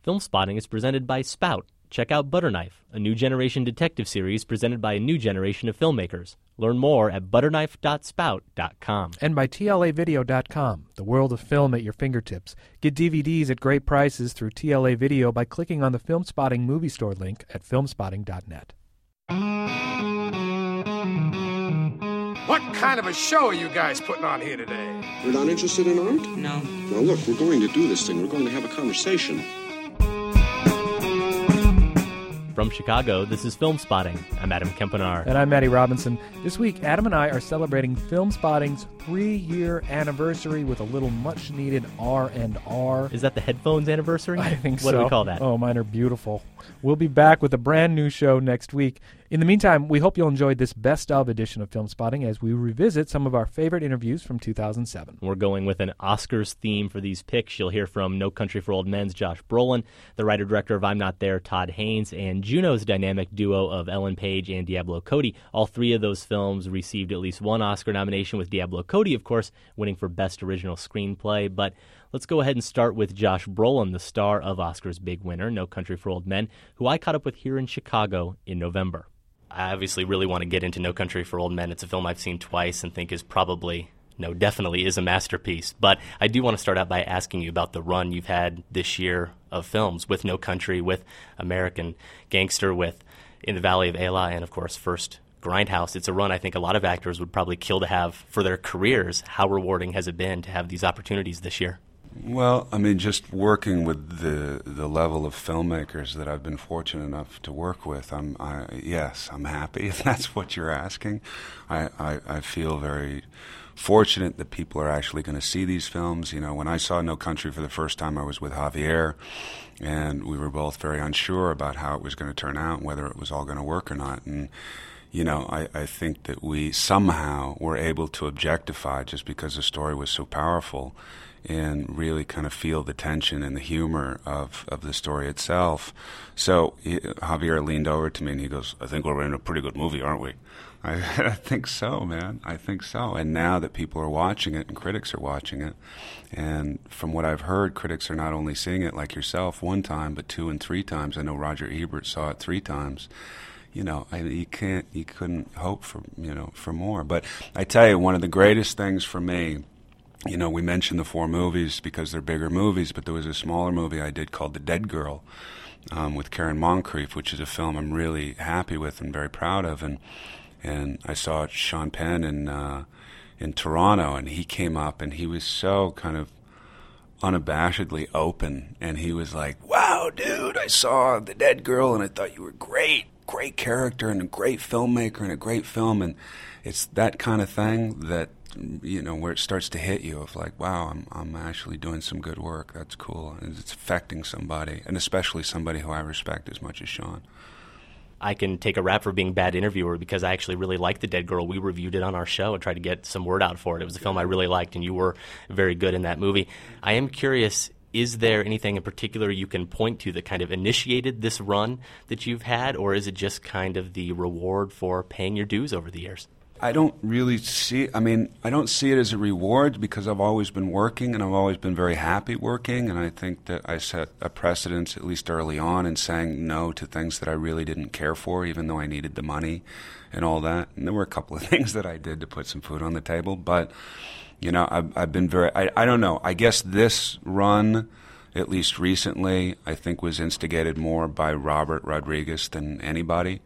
Film Spotting is presented by Spout. Check out Butterknife, a new generation detective series presented by a new generation of filmmakers. Learn more at butterknife.spout.com. And by TLAvideo.com, the world of film at your fingertips. Get DVDs at great prices through TLA Video by clicking on the Film Spotting movie store link at filmspotting.net. What kind of a show are you guys putting on here today? You're not interested in art? No. Well, look, we're going to do this thing. We're going to have a conversation. From Chicago, this is Film Spotting. I'm Adam Kempenaar. And I'm Matty Robinson. This week, Adam and I are celebrating Film Spotting's 3-year anniversary with a little much-needed R&R. Is that the headphones anniversary? I think so. What do we call that? Oh, mine are beautiful. We'll be back with a brand new show next week. In the meantime, we hope you'll enjoy this best-of edition of Film Spotting as we revisit some of our favorite interviews from 2007. We're going with an Oscars theme for these picks. You'll hear from No Country for Old Men's Josh Brolin, the writer-director of I'm Not There, Todd Haynes, and Juno's dynamic duo of Ellen Page and Diablo Cody. All three of those films received at least one Oscar nomination, with Diablo Cody, of course, winning for Best Original Screenplay. But let's go ahead and start with Josh Brolin, the star of Oscar's big winner, No Country for Old Men, who I caught up with here in Chicago in November. I obviously really want to get into No Country for Old Men. It's a film I've seen twice and think is definitely is a masterpiece. But I do want to start out by asking you about the run you've had this year of films with No Country, with American Gangster, with In the Valley of Elah, and of course, first Grindhouse. It's a run I think a lot of actors would probably kill to have for their careers. How rewarding has it been to have these opportunities this year? Well, I mean, just working with the level of filmmakers that I've been fortunate enough to work with, yes, I'm happy if that's what you're asking. I feel very fortunate that people are actually going to see these films. You know, when I saw No Country for the first time, I was with Javier, and we were both very unsure about how it was going to turn out, whether it was all going to work or not. And you know, I think that we somehow were able to objectify, just because the story was so powerful, and really kind of feel the tension and the humor of the story itself. So Javier leaned over to me and he goes, I think we're in a pretty good movie, aren't we? I think so, man. I think so. And now that people are watching it and critics are watching it, and from what I've heard, critics are not only seeing it like yourself one time, but 2 and 3 times. I know Roger Ebert saw it 3 times. You know, you couldn't hope for more. But I tell you, one of the greatest things for me, you know, we mentioned the 4 movies because they're bigger movies, but there was a smaller movie I did called The Dead Girl with Karen Moncrief, which is a film I'm really happy with and very proud of. And I saw Sean Penn in Toronto, and he came up and he was so kind of unabashedly open, and he was like, wow, dude, I saw The Dead Girl and I thought you were great character and a great filmmaker and a great film. And it's that kind of thing that, you know, where it starts to hit you of like, wow, I'm actually doing some good work. That's cool. And it's affecting somebody, and especially somebody who I respect as much as Sean. I can take a rap for being a bad interviewer because I actually really liked The Dead Girl. We reviewed it on our show and tried to get some word out for it. It was a film I really liked, and you were very good in that movie. I am curious, is there anything in particular you can point to that kind of initiated this run that you've had, or is it just kind of the reward for paying your dues over the years? I don't really see, I don't see it as a reward because I've always been working and I've always been very happy working, and I think that I set a precedence, at least early on, in saying no to things that I really didn't care for, even though I needed the money and all that. And there were a couple of things that I did to put some food on the table, but, you know, I've been very, I don't know, I guess this run, at least recently, I think was instigated more by Robert Rodriguez than anybody.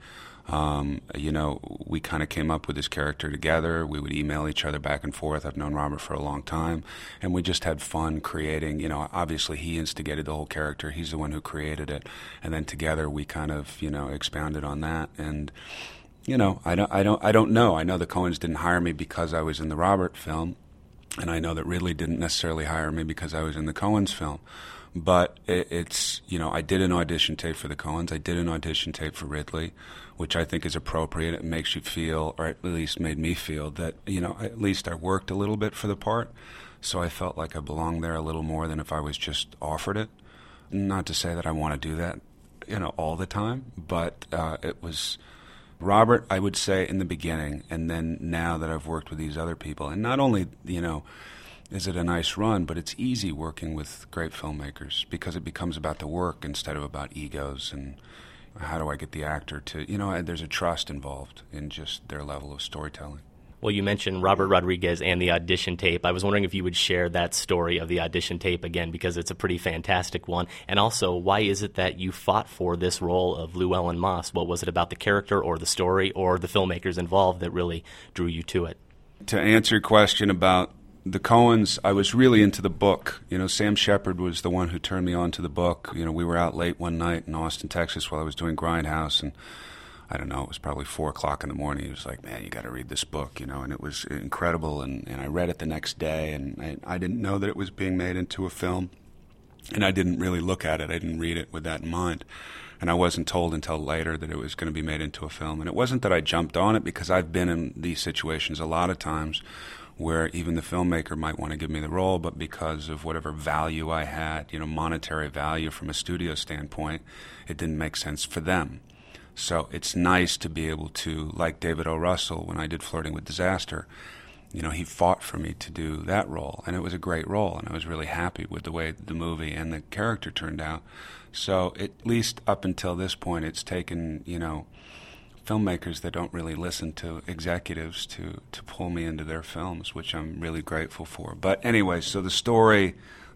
You know, we kind of came up with this character together. We would email each other back and forth. I've known Robert for a long time, and we just had fun creating, you know, obviously he instigated the whole character. He's the one who created it. And then together we kind of, you know, expounded on that. And, you know, I don't know. I know the Coens didn't hire me because I was in the Robert film, and I know that Ridley didn't necessarily hire me because I was in the Coens film. But it's, you know, I did an audition tape for the Coens. I did an audition tape for Ridley, which I think is appropriate. It makes you feel, or at least made me feel, that, you know, at least I worked a little bit for the part. So I felt like I belonged there a little more than if I was just offered it. Not to say that I want to do that, you know, all the time, but it was Robert, I would say, in the beginning, and then now that I've worked with these other people, and not only, you know, is it a nice run, but it's easy working with great filmmakers because it becomes about the work instead of about egos and how do I get the actor to, there's a trust involved in just their level of storytelling. Well, you mentioned Robert Rodriguez and the audition tape. I was wondering if you would share that story of the audition tape again, because it's a pretty fantastic one. And also, why is it that you fought for this role of Llewellyn Moss? What was it about the character or the story or the filmmakers involved that really drew you to it? To answer your question about the Coens, I was really into the book. Sam Shepard was the one who turned me on to the book. We were out late one night in Austin, Texas while I was doing Grindhouse, and I don't know, it was probably 4 o'clock in the morning. He was like, man, you got to read this book, and it was incredible, and I read it the next day, and I didn't know that it was being made into a film, and I didn't really look at it. I didn't read it with that in mind, and I wasn't told until later that it was going to be made into a film. And it wasn't that I jumped on it, because I've been in these situations a lot of times where even the filmmaker might want to give me the role, but because of whatever value I had, monetary value from a studio standpoint, it didn't make sense for them. So it's nice to be able to, like David O. Russell, when I did Flirting with Disaster, he fought for me to do that role, and it was a great role, and I was really happy with the way the movie and the character turned out. So at least up until this point, it's taken, filmmakers that don't really listen to executives to pull me into their films, which I'm really grateful for. But anyway, so the story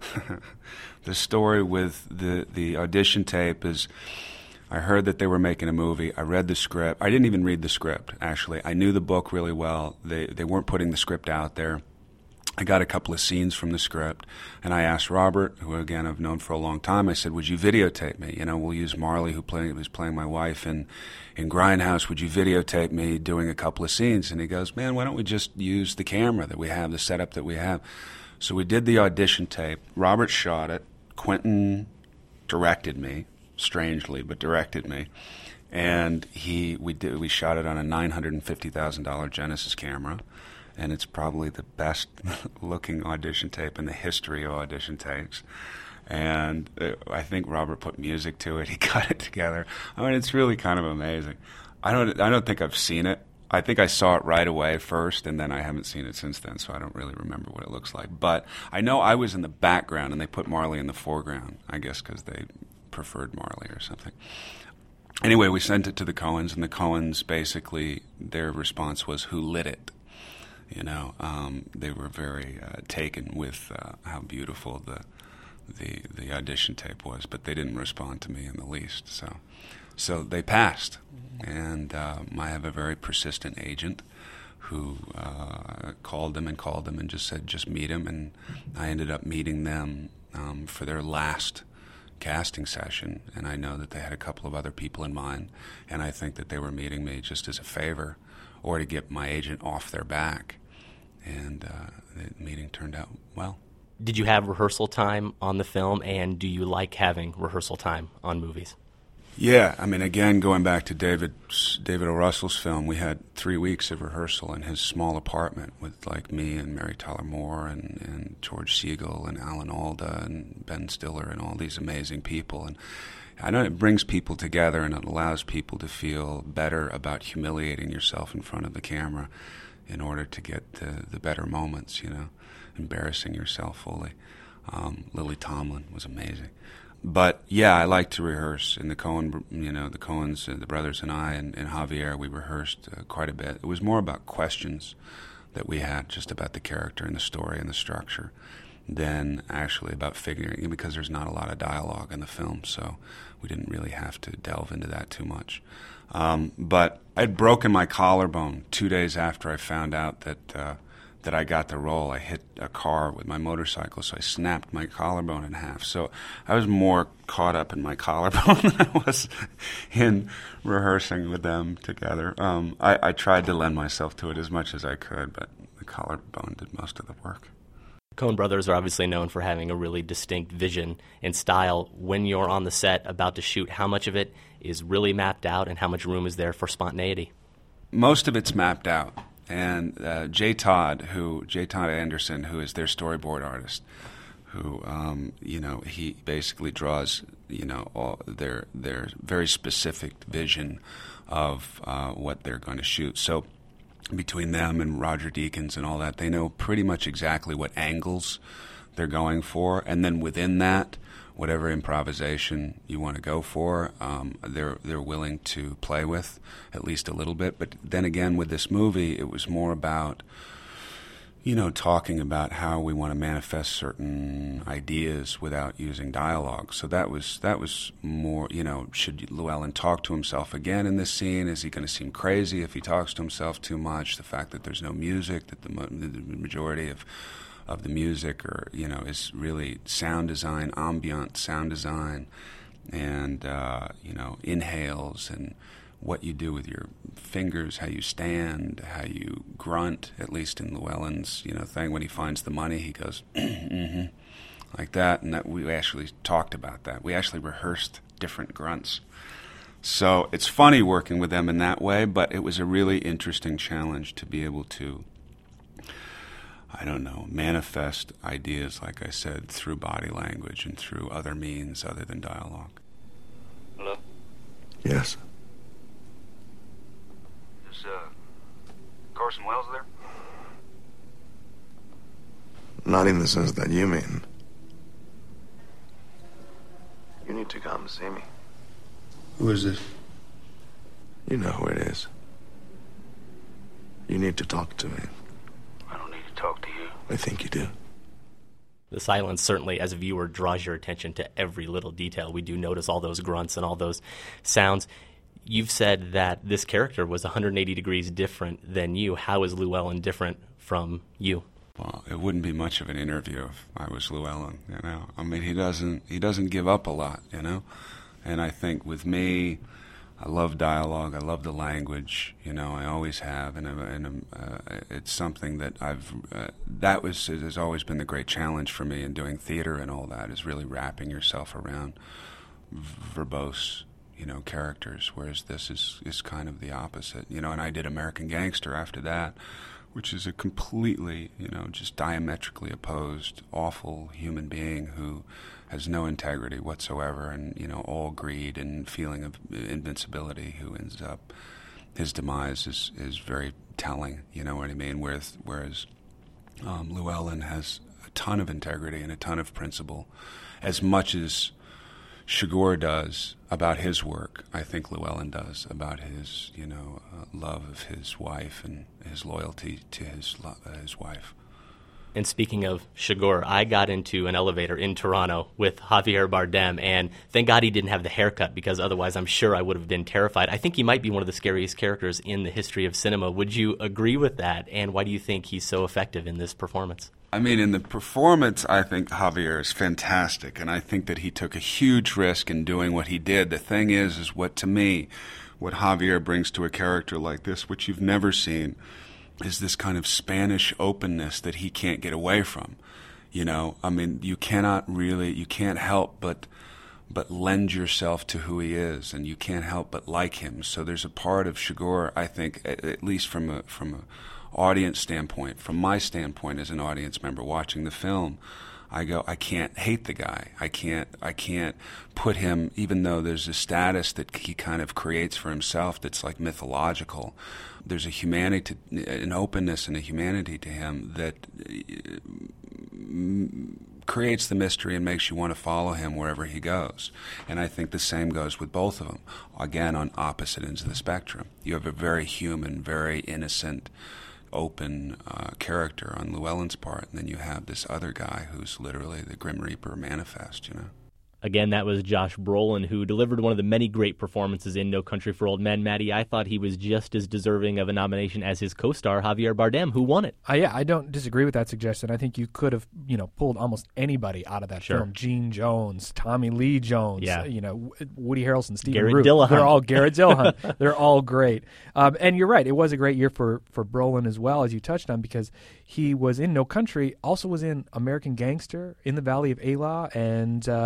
with the audition tape is, I heard that they were making a movie. I read the script. I didn't even read the script, actually. I knew the book really well. They weren't putting the script out there. I got a couple of scenes from the script, and I asked Robert, who, again, I've known for a long time, I said, would you videotape me? We'll use Marley, who was playing my wife in Grindhouse. Would you videotape me doing a couple of scenes? And he goes, man, why don't we just use the camera that we have, the setup that we have? So we did the audition tape. Robert shot it. Quentin directed me, strangely, but directed me. And we shot it on a $950,000 Genesis camera. And it's probably the best looking audition tape in the history of audition tapes. And I think Robert put music to it. He cut it together. I mean, it's really kind of amazing. I don't think I've seen it. I think I saw it right away first, and then I haven't seen it since then, so I don't really remember what it looks like. But I know I was in the background, and they put Marley in the foreground, I guess because they preferred Marley or something. Anyway, we sent it to the Coens, and the Coens basically, their response was, who lit it? They were very taken with how beautiful the audition tape was, but they didn't respond to me in the least. So they passed, and I have a very persistent agent who called them and just said, just meet him, and I ended up meeting them for their last casting session, and I know that they had a couple of other people in mind, and I think that they were meeting me just as a favor or to get my agent off their back. And the meeting turned out well. Did you have rehearsal time on the film, and do you like having rehearsal time on movies? Yeah, I mean, again, going back to David O. Russell's film, we had 3 weeks of rehearsal in his small apartment with, like, me and Mary Tyler Moore and George Siegel and Alan Alda and Ben Stiller and all these amazing people. And I know it brings people together, and it allows people to feel better about humiliating yourself in front of the camera in order to get the better moments, embarrassing yourself fully. Lily Tomlin was amazing. But, yeah, I like to rehearse. And the Coens, the brothers and I, and Javier, we rehearsed quite a bit. It was more about questions that we had, just about the character and the story and the structure, than actually about figuring, because there's not a lot of dialogue in the film, so we didn't really have to delve into that too much. But I'd broken my collarbone 2 days after I found out that I got the role. I hit a car with my motorcycle, so I snapped my collarbone in half. So I was more caught up in my collarbone than I was in rehearsing with them together. I tried to lend myself to it as much as I could, but the collarbone did most of the work. Coen brothers are obviously known for having a really distinct vision and style. When you're on the set about to shoot, how much of it is really mapped out and how much room is there for spontaneity? Most of it's mapped out. And J. Todd Anderson, who is their storyboard artist, who, he basically draws, all their very specific vision of what they're going to shoot. So between them and Roger Deakins and all that. They know pretty much exactly what angles they're going for, and then within that, whatever improvisation you want to go for, they're willing to play with at least a little bit. But then again, with this movie, it was more about, talking about how we want to manifest certain ideas without using dialogue. So that was more, should Llewellyn talk to himself again in this scene? Is he going to seem crazy if he talks to himself too much? The fact that there's no music, that the majority of the music is really sound design, ambient sound design, and inhales and what you do with your fingers, how you stand, how you grunt. At least in Llewellyn's thing, when he finds the money, he goes mm-hmm, like that, and that we actually talked about that. We actually rehearsed different grunts. So it's funny working with them in that way, but it was a really interesting challenge to be able to, manifest ideas, like I said, through body language and through other means other than dialogue. Hello? Yes. Is Carson Wells there? Not in the sense that you mean. You need to come and see me. Who is this? You know who it is. You need to talk to me. I don't need to talk to you. I think you do. The silence certainly, as a viewer, draws your attention to every little detail. We do notice all those grunts and all those sounds. You've said that this character was 180 degrees different than you. How is Llewellyn different from you? Well, it wouldn't be much of an interview if I was Llewellyn, I mean, he doesn't give up a lot, And I think with me, I love dialogue. I love the language. I always have, and it's something that has always been the great challenge for me in doing theater and all that, is really wrapping yourself around verbose, characters. Whereas this is kind of the opposite, And I did American Gangster after that, which is a completely, just diametrically opposed, awful human being who has no integrity whatsoever, and all greed and feeling of invincibility, who ends up, his demise is very telling, you know what I mean? Whereas Llewellyn has a ton of integrity and a ton of principle, as much as Chigurh does about his work. I think Llewellyn does about his, love of his wife and his loyalty to his wife. And speaking of Chigurh, I got into an elevator in Toronto with Javier Bardem, and thank God he didn't have the haircut, because otherwise I'm sure I would have been terrified. I think he might be one of the scariest characters in the history of cinema. Would you agree with that? And why do you think he's so effective in this performance? I mean, in the performance, I think Javier is fantastic, and I think that he took a huge risk in doing what he did. The thing is what Javier brings to a character like this, which you've never seen, is this kind of Spanish openness that he can't get away from. I mean, you can't help but lend yourself to who he is, and you can't help but like him. So there's a part of Chigurh, I think, at least from a audience standpoint, from my standpoint as an audience member watching the film, I can't hate the guy. I can't put him, even though there's a status that he kind of creates for himself that's like mythological. There's a humanity, an openness and a humanity to him that creates the mystery and makes you want to follow him wherever he goes. And I think the same goes with both of them, again, on opposite ends of the spectrum. You have a very human, very innocent, open character on Llewellyn's part, and then you have this other guy who's literally the Grim Reaper manifest, Again, that was Josh Brolin, who delivered one of the many great performances in No Country for Old Men. Maddie, I thought he was just as deserving of a nomination as his co-star, Javier Bardem, who won it. I don't disagree with that suggestion. I think you could have, pulled almost anybody out of that film. Gene Jones, Tommy Lee Jones, Woody Harrelson, Stephen Garrett Root. Dillahunt. They're all Garrett Dillahunt. They're all great. And you're right. It was a great year for Brolin as well, as you touched on, because he was in No Country, also was in American Gangster, In the Valley of Elah, and Quentin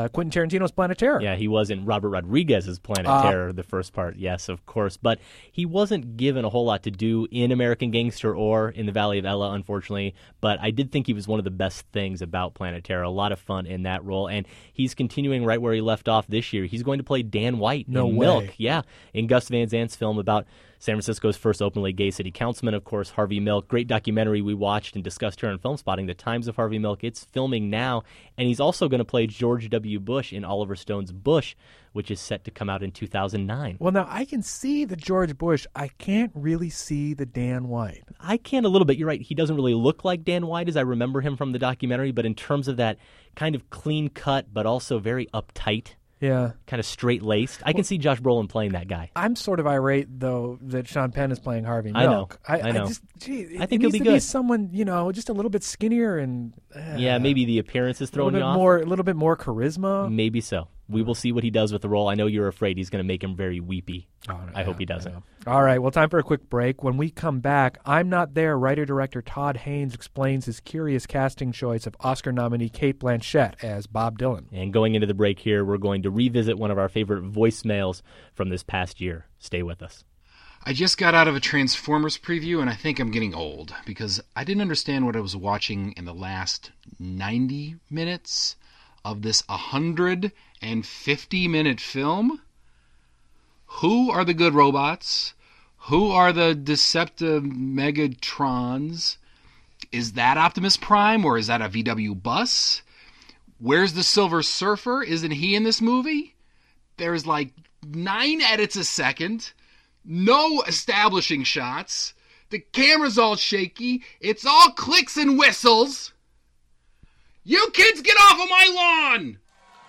Tarantino's Planet Terror. Yeah, he was in Robert Rodriguez's Planet Terror, the first part, yes, of course. But he wasn't given a whole lot to do in American Gangster or in The Valley of Ella, unfortunately. But I did think he was one of the best things about Planet Terror. A lot of fun in that role. And he's continuing right where he left off this year. He's going to play Dan White in Milk. Yeah, in Gus Van Sant's film about San Francisco's first openly gay city councilman, of course, Harvey Milk. Great documentary we watched and discussed here on Film Spotting, The Times of Harvey Milk. It's filming now, and he's also going to play George W. Bush in Oliver Stone's Bush, which is set to come out in 2009. Well, now, I can see the George Bush. I can't really see the Dan White. I can a little bit. You're right. He doesn't really look like Dan White as I remember him from the documentary, but in terms of that kind of clean cut but also very uptight, yeah, kind of straight-laced, I can see Josh Brolin playing that guy. I'm sort of irate, though, that Sean Penn is playing Harvey Milk. I know. I think he'll be good. Someone, just a little bit skinnier and... yeah, maybe the appearance is throwing you off. A little bit more charisma. Maybe so. We will see what he does with the role. I know you're afraid he's going to make him very weepy. I hope he doesn't. All right, well, time for a quick break. When we come back, I'm Not There writer-director Todd Haynes explains his curious casting choice of Oscar nominee Cate Blanchett as Bob Dylan. And going into the break here, we're going to revisit one of our favorite voicemails from this past year. Stay with us. I just got out of a Transformers preview, and I think I'm getting old because I didn't understand what I was watching in the last 90 minutes of this 150-minute film. Who are the good robots? Who are the Decepti-Megatrons? Is that Optimus Prime or is that a VW bus? Where's the Silver Surfer? Isn't he in this movie? There's like 9 edits a second. No establishing shots. The camera's all shaky. It's all clicks and whistles. You kids get off of my lawn!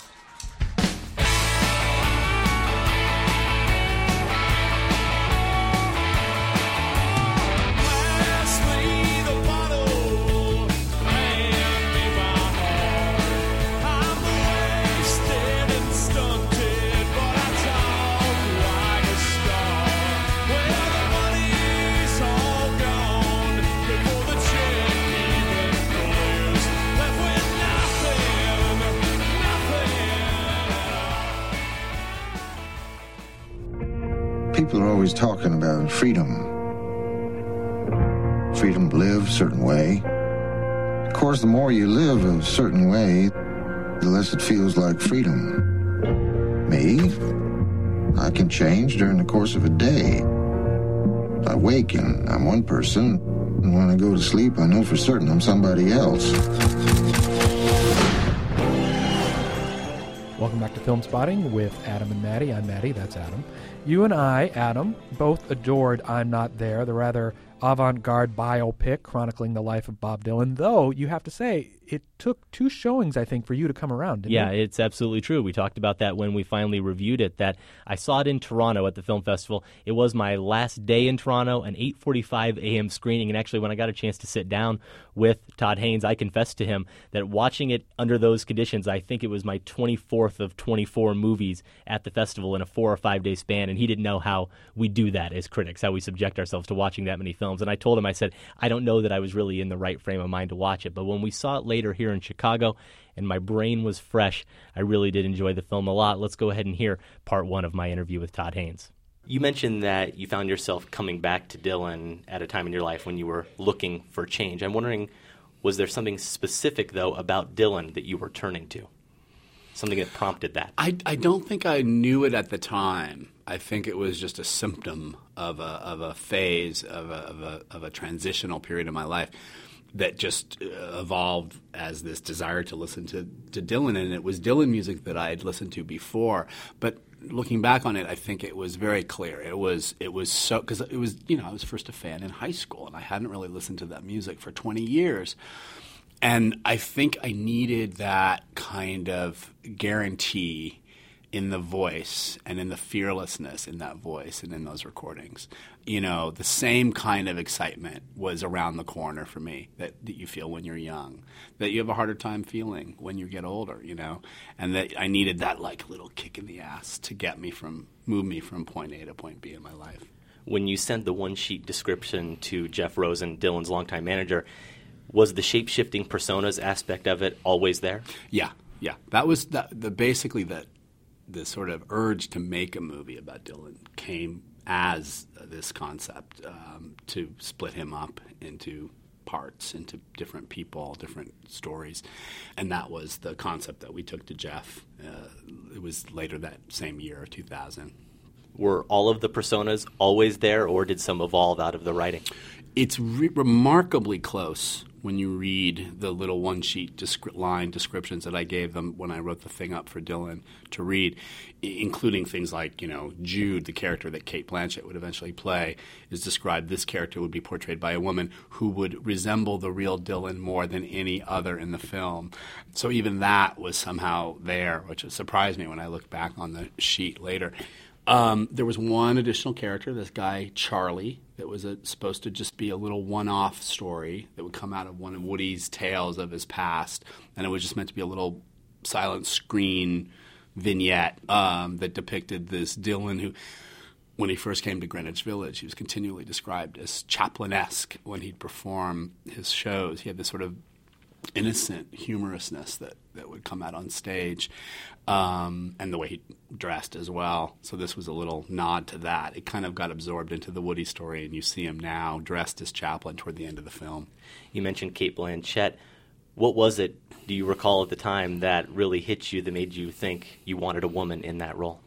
People are always talking about freedom. Freedom to live a certain way. Of course, the more you live a certain way, the less it feels like freedom. Me? I can change during the course of a day. I wake and I'm one person, and when I go to sleep, I know for certain I'm somebody else. Welcome back to Film Spotting with Adam and Maddie. I'm Maddie, that's Adam. You and I, Adam, both adored I'm Not There, the rather avant-garde biopic chronicling the life of Bob Dylan, though you have to say it took 2 showings, I think, for you to come around, didn't it? It's absolutely true. We talked about that when we finally reviewed it, that I saw it in Toronto at the film festival. It was my last day in Toronto, an 8:45 a.m. screening, and actually when I got a chance to sit down with Todd Haynes, I confessed to him that watching it under those conditions, I think it was my 24th of 24 movies at the festival in a 4 or 5 day span, and he didn't know how we do that as critics, how we subject ourselves to watching that many films. And I told him, I said, I don't know that I was really in the right frame of mind to watch it, but when we saw it later here in Chicago and my brain was fresh, I really did enjoy the film a lot. Let's go ahead and hear part 1 of my interview with Todd Haynes. You mentioned that you found yourself coming back to Dylan at a time in your life when you were looking for change. I'm wondering, was there something specific, though, about Dylan that you were turning to? Something that prompted that? I don't think I knew it at the time. I think it was just a symptom of a phase, of a transitional period in my life that just evolved as this desire to listen to Dylan. And it was Dylan music that I had listened to before. But looking back on it, I think it was very clear. It was so – because it was – I was first a fan in high school, and I hadn't really listened to that music for 20 years. And I think I needed that kind of guarantee in the voice and in the fearlessness in that voice and in those recordings. The same kind of excitement was around the corner for me that you feel when you're young, that you have a harder time feeling when you get older, and that I needed that little kick in the ass to move me from point A to point B in my life. When you sent the one-sheet description to Jeff Rosen, Dylan's longtime manager, was the shape-shifting personas aspect of it always there? Yeah. Yeah, that was basically the sort of urge to make a movie about Dylan came as this concept to split him up into parts, into different people, different stories. And that was the concept that we took to Jeff. It was later that same year, 2000. Were all of the personas always there, or did some evolve out of the writing? It's remarkably close when you read the little one-sheet line descriptions that I gave them when I wrote the thing up for Dylan to read, including things like, Jude, the character that Cate Blanchett would eventually play, is described. This character would be portrayed by a woman who would resemble the real Dylan more than any other in the film. So even that was somehow there, which surprised me when I looked back on the sheet later. There was one additional character, this guy Charlie, that was supposed to just be a little one-off story that would come out of one of Woody's tales of his past, and it was just meant to be a little silent screen vignette that depicted this Dylan who, when he first came to Greenwich Village, he was continually described as Chaplin-esque when he'd perform his shows. He had this sort of innocent humorousness that would come out on stage, and the way he dressed as well. So this was a little nod to that. It kind of got absorbed into the Woody story, and you see him now dressed as Chaplin toward the end of the film. You mentioned Cate Blanchett. What was it, do you recall at the time, that really hit you, that made you think you wanted a woman in that role?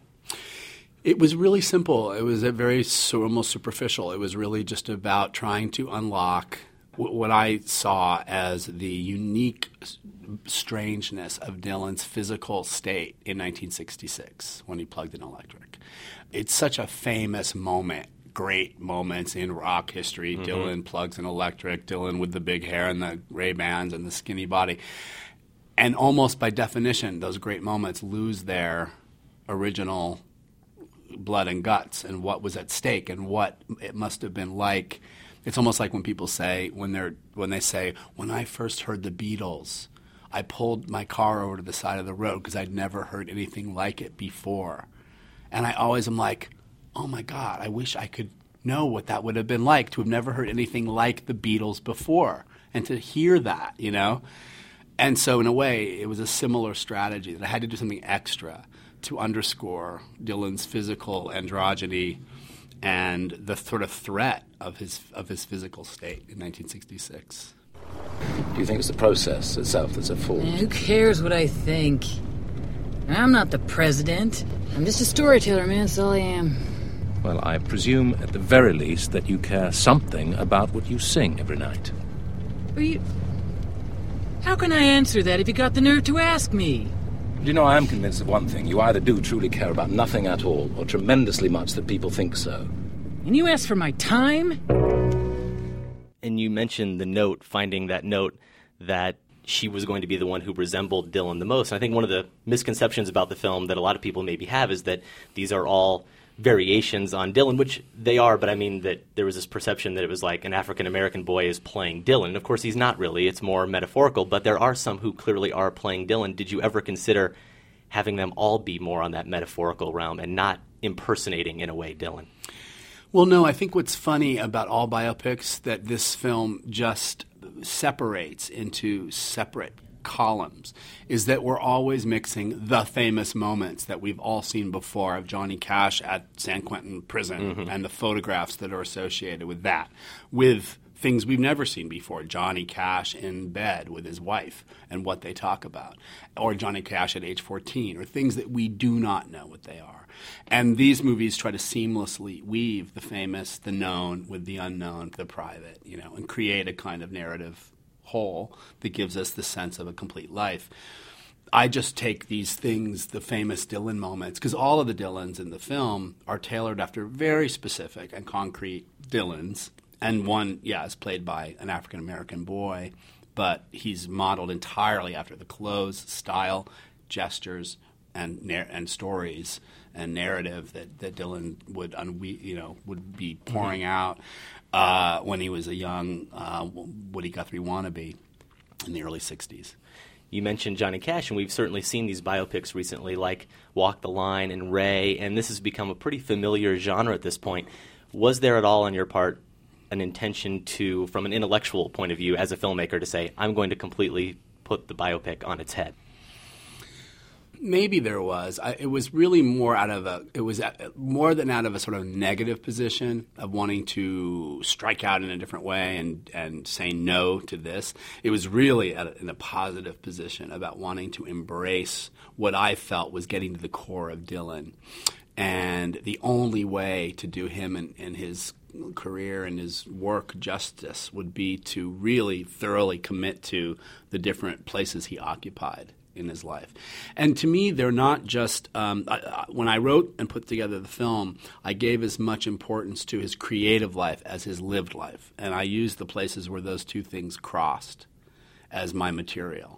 It was really simple. It was almost superficial. It was really just about trying to unlock what I saw as the unique strangeness of Dylan's physical state in 1966 when he plugged in electric. It's such a famous moment, great moments in rock history. Mm-hmm. Dylan plugs in electric, Dylan with the big hair and the Ray-Bans and the skinny body. And almost by definition, those great moments lose their original blood and guts and what was at stake and what it must have been like. It's almost like when people say, when they say, when I first heard the Beatles, I pulled my car over to the side of the road because I'd never heard anything like it before. And I always am like, oh my God, I wish I could know what that would have been like to have never heard anything like the Beatles before and to hear that, And so in a way, it was a similar strategy that I had to do something extra to underscore Dylan's physical androgyny and the sort of threat of his physical state in 1966. Do you think it's the process itself that's at fault? Who cares what I think? I'm not the president. I'm just a storyteller, man. That's all I am. Well, I presume at the very least that you care something about what you sing every night. How can I answer that if you got the nerve to ask me? You know, I am convinced of one thing. You either do truly care about nothing at all, or tremendously much that people think so. And you ask for my time? And you mentioned the note, finding that note that she was going to be the one who resembled Dylan the most. And I think one of the misconceptions about the film that a lot of people maybe have is that these are all variations on Dylan, which they are, but I mean that there was this perception that it was like an African-American boy is playing Dylan. And of course, he's not really. It's more metaphorical, but there are some who clearly are playing Dylan. Did you ever consider having them all be more on that metaphorical realm and not impersonating, in a way, Dylan? Well, no, I think what's funny about all biopics that this film just separates into separate columns is that we're always mixing the famous moments that we've all seen before of Johnny Cash at San Quentin prison and the photographs that are associated with that, with things we've never seen before, Johnny Cash in bed with his wife and what they talk about, or Johnny Cash at age 14, or things that we do not know what they are. And these movies try to seamlessly weave the famous, the known, with the unknown, the private, and create a kind of narrative whole that gives us the sense of a complete life. I just take these things, the famous Dylan moments, because all of the Dylans in the film are tailored after very specific and concrete Dylans. And one, is played by an African-American boy, but he's modeled entirely after the clothes, style, gestures, and stories and narrative that Dylan would be pouring out when he was a young Woody Guthrie wannabe in the early 60s. You mentioned Johnny Cash, and we've certainly seen these biopics recently, like Walk the Line and Ray, and this has become a pretty familiar genre at this point. Was there at all on your part an intention to, from an intellectual point of view as a filmmaker, to say, I'm going to completely put the biopic on its head? Maybe there was. It was really more more than out of a sort of negative position of wanting to strike out in a different way and say no to this. It was really in a positive position about wanting to embrace what I felt was getting to the core of Dylan. And the only way to do him and his career and his work justice would be to really thoroughly commit to the different places he occupied in his life. And to me, they're not just when I wrote and put together the film, I gave as much importance to his creative life as his lived life, and I used the places where those two things crossed as my material.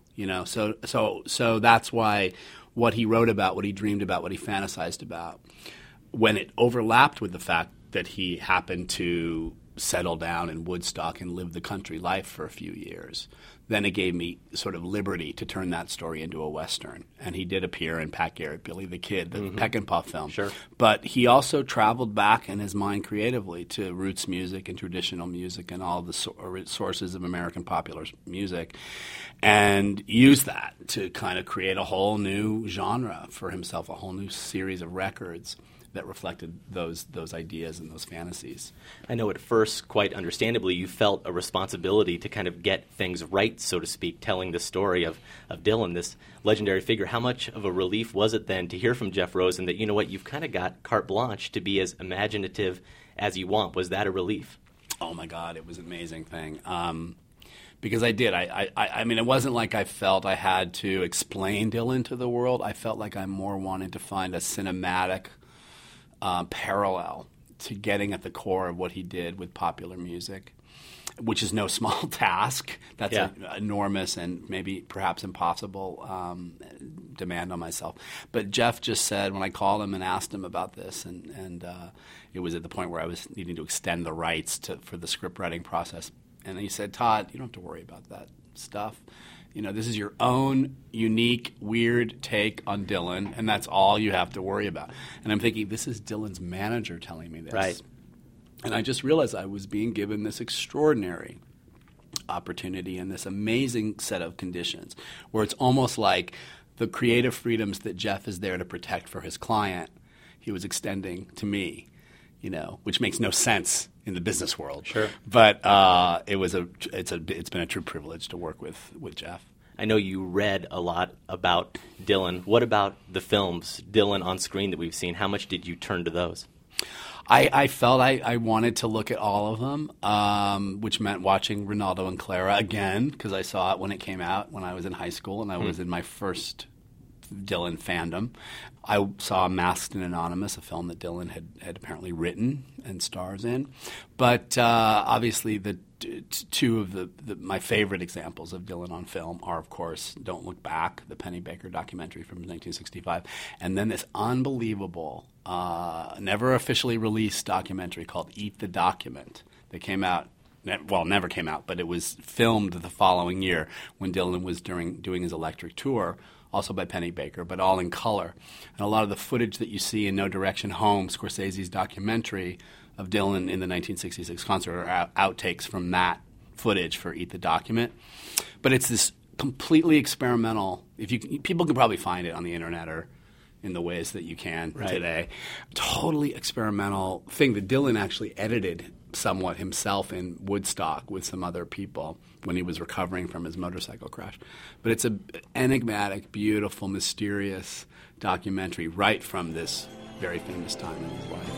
So that's why what he wrote about, what he dreamed about, what he fantasized about, when it overlapped with the fact that he happened to settle down in Woodstock and live the country life for a few years, then it gave me sort of liberty to turn that story into a Western. And he did appear in Pat Garrett, Billy the Kid, the Peckinpah film. Sure. But he also traveled back in his mind creatively to roots music and traditional music and all the sources of American popular music, and used that to kind of create a whole new genre for himself, a whole new series of records that reflected those ideas and those fantasies. I know at first, quite understandably, you felt a responsibility to kind of get things right, so to speak, telling the story of Dylan, this legendary figure. How much of a relief was it then to hear from Jeff Rosen that, you know what, you've kind of got carte blanche to be as imaginative as you want? Was that a relief? Oh, my God, it was an amazing thing. Because I did. I mean, it wasn't like I felt I had to explain Dylan to the world. I felt like I more wanted to find a cinematic parallel to getting at the core of what he did with popular music, which is no small task. That's an enormous and maybe perhaps impossible demand on myself. But Jeff just said, when I called him and asked him about this, and it was at the point where I was needing to extend the rights for the script writing process, and he said, Todd, you don't have to worry about that stuff. This is your own unique, weird take on Dylan, and that's all you have to worry about. And I'm thinking, this is Dylan's manager telling me this. Right. And I just realized I was being given this extraordinary opportunity and this amazing set of conditions where it's almost like the creative freedoms that Jeff is there to protect for his client, he was extending to me, which makes no sense in the business world. Sure. But it's been a true privilege to work with Jeff. I know you read a lot about Dylan. What about the films, Dylan on screen, that we've seen? How much did you turn to those? I felt I wanted to look at all of them, which meant watching Ronaldo and Clara again, because I saw it when it came out when I was in high school and I was in my first Dylan fandom. I saw Masked and Anonymous, a film that Dylan had apparently written and stars in. But obviously the two of my favorite examples of Dylan on film are, of course, Don't Look Back, the Penny Baker documentary from 1965, and then this unbelievable, never officially released documentary called Eat the Document that came out. Well, never came out, but it was filmed the following year when Dylan was doing his Electric Tour, also by Penny Baker, but all in color. And a lot of the footage that you see in No Direction Home, Scorsese's documentary of Dylan in the 1966 concert, are outtakes from that footage for Eat the Document. But it's this completely experimental, people can probably find it on the internet or in the ways that you can today, totally experimental thing that Dylan actually edited somewhat himself in Woodstock with some other people when he was recovering from his motorcycle crash. But it's an enigmatic, beautiful, mysterious documentary right from this very famous time in his life.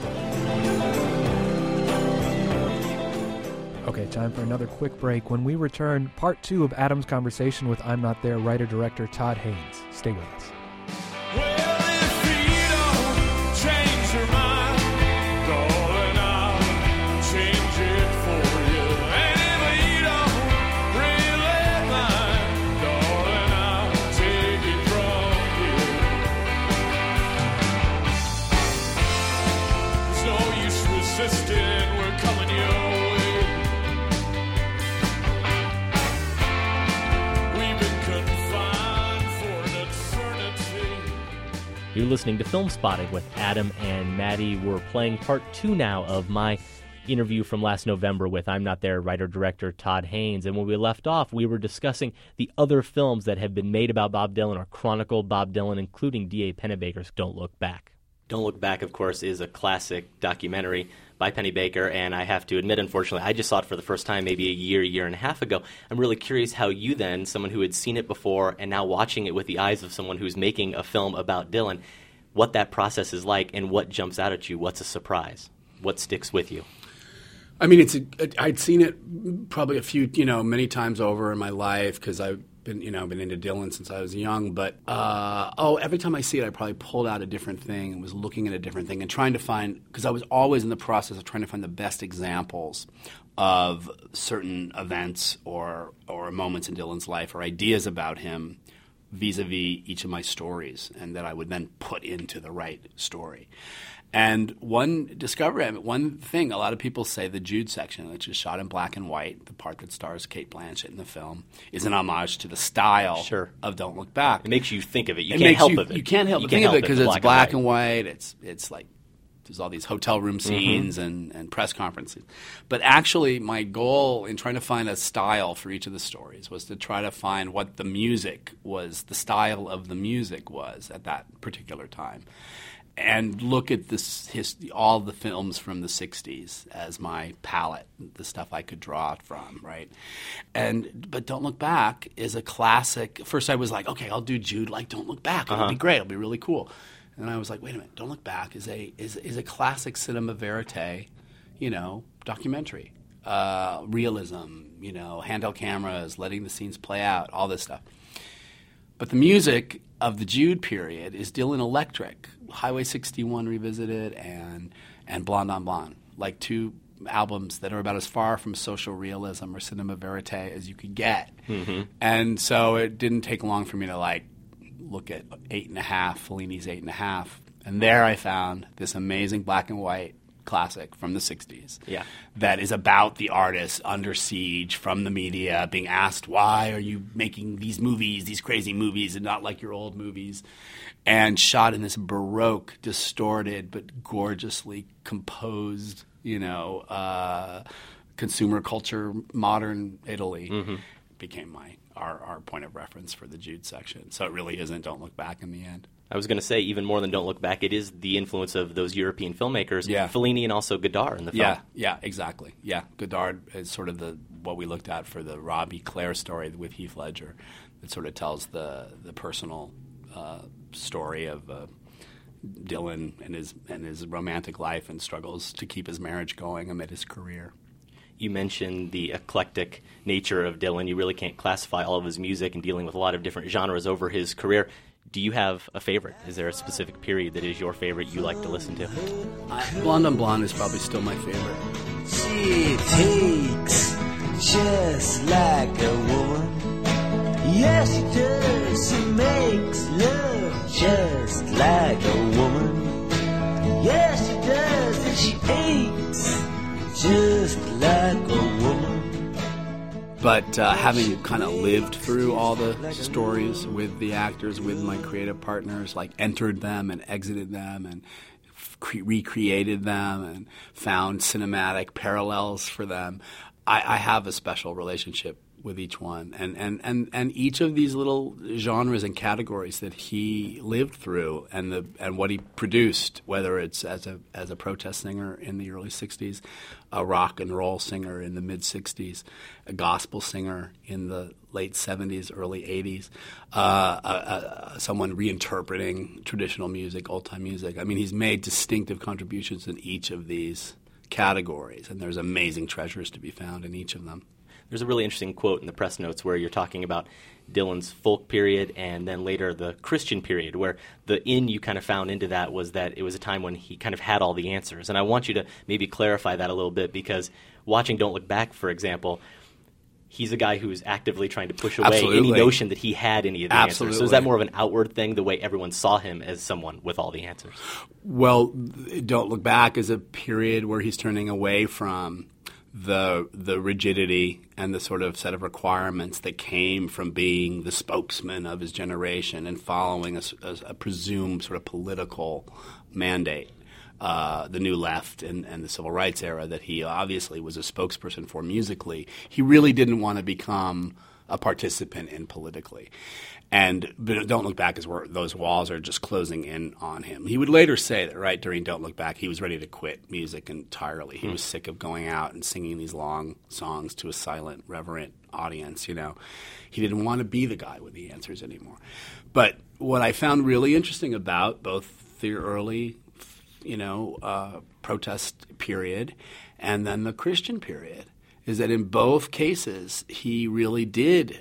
Okay, time for another quick break. When we return, part 2 of Adam's conversation with I'm Not There writer-director Todd Haynes. Stay with us. You're listening to Film Spotting with Adam and Maddie. We're playing part 2 now of my interview from last November with I'm Not There writer-director Todd Haynes. And when we left off, we were discussing the other films that have been made about Bob Dylan or chronicle Bob Dylan, including D.A. Pennebaker's Don't Look Back. Don't Look Back, of course, is a classic documentary by Pennebaker, and I have to admit, unfortunately, I just saw it for the first time maybe a year and a half ago. I'm really curious how you then, someone who had seen it before and now watching it with the eyes of someone who's making a film about Dylan, what that process is like and what jumps out at you. What's a surprise? What sticks with you? I mean, I'd seen it probably many times over in my life because I've been into Dylan since I was young. But every time I see it, I probably pulled out a different thing and was looking at a different thing and trying to find, because I was always in the process of trying to find the best examples of certain events or moments in Dylan's life or ideas about him vis-a-vis each of my stories, and that I would then put into the right story. And one thing, a lot of people say the Jude section, which is shot in black and white, the part that stars Cate Blanchett in the film, is an homage to the style of Don't Look Back. It makes you think of it. You can't help of it. You can't help but think of it because it's black and white. It's like there's all these hotel room scenes and press conferences. But actually, my goal in trying to find a style for each of the stories was to try to find what the music was, the style of the music was at that particular time. And look at all the films from the 60s as my palette, the stuff I could draw from, right? But Don't Look Back is a classic. First I was like, okay, I'll do Jude like Don't Look Back. It'll be great. It'll be really cool. And then I was like, wait a minute, Don't Look Back is a classic cinema verite, documentary. Realism, handheld cameras, letting the scenes play out, all this stuff. But the music of the Jude period is Dylan Electric, Highway 61 Revisited, and Blonde on Blonde, like two albums that are about as far from social realism or cinema verite as you could get. And so it didn't take long for me to look at 8.5, Fellini's 8.5, and there I found this amazing black and white classic from the 60s that is about the artist under siege from the media, being asked, why are you making these movies, these crazy movies, and not like your old movies, and shot in this Baroque, distorted, but gorgeously composed, consumer culture, modern Italy. Became our point of reference for the Jude section. So it really isn't Don't Look Back in the end. I was going to say, even more than Don't Look Back, it is the influence of those European filmmakers, Fellini and also Godard in the film. Yeah, exactly. Yeah, Godard is sort of what we looked at for the Robbie Clare story with Heath Ledger. It sort of tells the personal story of Dylan and his romantic life and struggles to keep his marriage going amid his career. You mentioned the eclectic nature of Dylan. You really can't classify all of his music and dealing with a lot of different genres over his career. Do you have a favorite? Is there a specific period that is your favorite you like to listen to? Blonde on Blonde is probably still my favorite. She takes just like a woman. Yes, she does. She makes love just like a woman. Yes, she does. And she aches just like a woman. But having kind of lived through all the stories with the actors, with my creative partners, entered them and exited them and recreated them and found cinematic parallels for them, I have a special relationship with each one. And each of these little genres and categories that he lived through and what he produced, whether it's as a protest singer in the early 60s, a rock and roll singer in the mid-60s, a gospel singer in the late 70s, early 80s, someone reinterpreting traditional music, old-time music. I mean, he's made distinctive contributions in each of these categories, and there's amazing treasures to be found in each of them. There's a really interesting quote in the press notes where you're talking about Dylan's folk period and then later the Christian period, where the in you kind of found into that was that it was a time when he kind of had all the answers. And I want you to maybe clarify that a little bit, because watching Don't Look Back, for example, he's a guy who's actively trying to push away any notion that he had any of the answers. So is that more of an outward thing, the way everyone saw him as someone with all the answers? Well, Don't Look Back is a period where he's turning away from the rigidity and the sort of set of requirements that came from being the spokesman of his generation and following a presumed sort of political mandate. the New Left and the Civil Rights era that he obviously was a spokesperson for musically, he really didn't want to become a participant in politically. But Don't Look Back is where those walls are just closing in on him. He would later say that, right, during Don't Look Back, he was ready to quit music entirely. He was sick of going out and singing these long songs to a silent, reverent audience, you know. He didn't want to be the guy with the answers anymore. But what I found really interesting about both the early, protest period and then the Christian period is that in both cases, he really did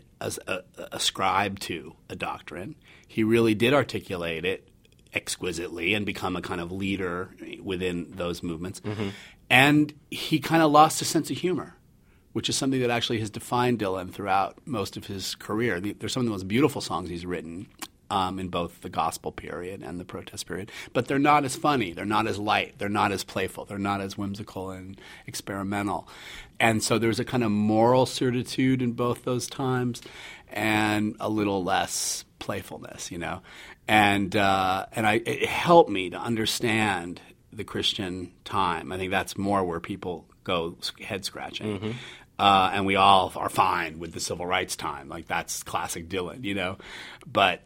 ascribe to a doctrine. He really did articulate it exquisitely and become a kind of leader within those movements. Mm-hmm. And he kind of lost a sense of humor, which is something that actually has defined Dylan throughout most of his career. There's some of the most beautiful songs he's written in both the gospel period and the protest period. But they're not as funny. They're not as light. They're not as playful. They're not as whimsical and experimental. And so there's a kind of moral certitude in both those times and a little less playfulness, you know. And it helped me to understand the Christian time. I think that's more where people go head scratching. Mm-hmm. And we all are fine with the civil rights time. Like, that's classic Dylan, you know. But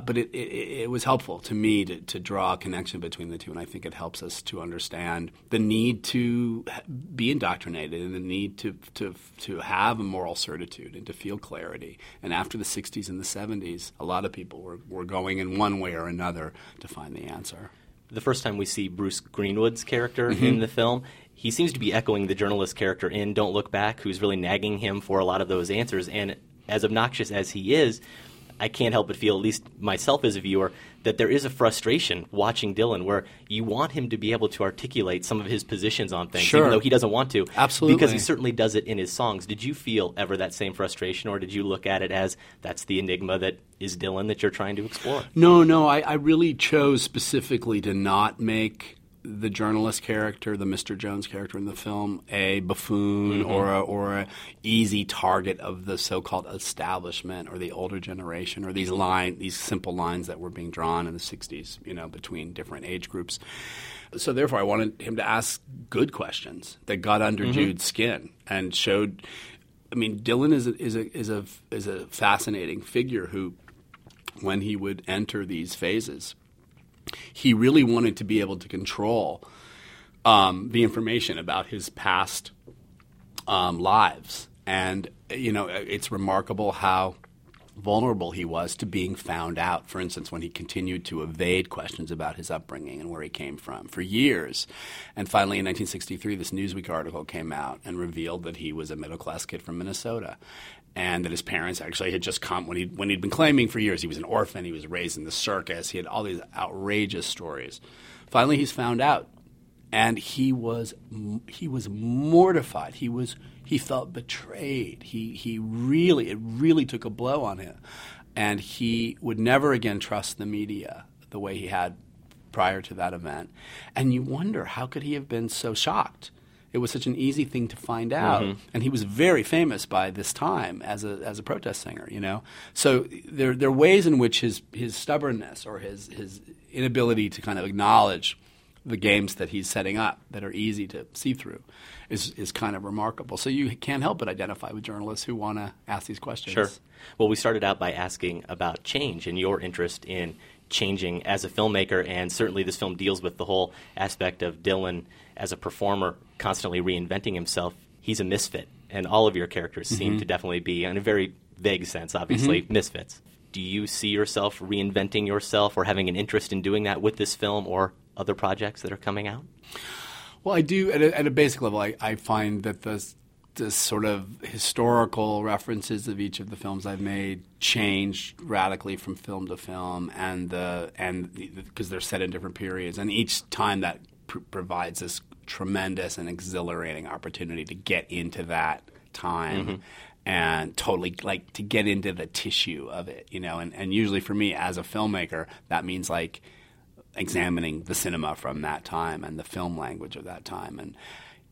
it was helpful to me to draw a connection between the two, and I think it helps us to understand the need to be indoctrinated and the need to have a moral certitude and to feel clarity. And after the 60s and the 70s, a lot of people were going in one way or another to find the answer. The first time we see Bruce Greenwood's character in the film, he seems to be echoing the journalist character in Don't Look Back, who's really nagging him for a lot of those answers. And as obnoxious as he is, I can't help but feel, at least myself as a viewer, that there is a frustration watching Dylan where you want him to be able to articulate some of his positions on things, sure, even though he doesn't want to. Absolutely. Because he certainly does it in his songs. Did you feel ever that same frustration, or did you look at it as that's the enigma that is Dylan that you're trying to explore? No. I really chose specifically to not make the journalist character, the Mr. Jones character in the film, a buffoon or a easy target of the so-called establishment or the older generation, or these simple lines that were being drawn in the 60s, you know, between different age groups. So therefore, I wanted him to ask good questions that got under Jude's skin and showed. I mean, Dylan is a fascinating figure who, when he would enter these phases, he really wanted to be able to control the information about his past lives. And, you know, it's remarkable how vulnerable he was to being found out, for instance, when he continued to evade questions about his upbringing and where he came from for years. And finally, in 1963, this Newsweek article came out and revealed that he was a middle-class kid from Minnesota, and that his parents actually had just come when he'd been claiming for years he was an orphan, he was raised in the circus, he had all these outrageous stories. Finally, he's found out, and he was mortified. He felt betrayed. It really took a blow on him, and he would never again trust the media the way he had prior to that event. And you wonder, how could he have been so shocked? It was such an easy thing to find out, and he was very famous by this time as a protest singer. You know, so there are ways in which his stubbornness or his inability to kind of acknowledge the games that he's setting up that are easy to see through is kind of remarkable. So you can't help but identify with journalists who want to ask these questions. Sure. Well, we started out by asking about change and your interest in changing as a filmmaker, and certainly this film deals with the whole aspect of Dylan as a performer constantly reinventing himself. He's a misfit, and all of your characters seem to definitely be, in a very vague sense, obviously, misfits. Do you see yourself reinventing yourself or having an interest in doing that with this film or other projects that are coming out? Well, I do. At a basic level, I find that the sort of historical references of each of the films I've made change radically from film to film, and because they're set in different periods, and each time that provides this tremendous and exhilarating opportunity to get into that time and totally, like, to get into the tissue of it, you know. And usually for me as a filmmaker, that means like examining the cinema from that time and the film language of that time. And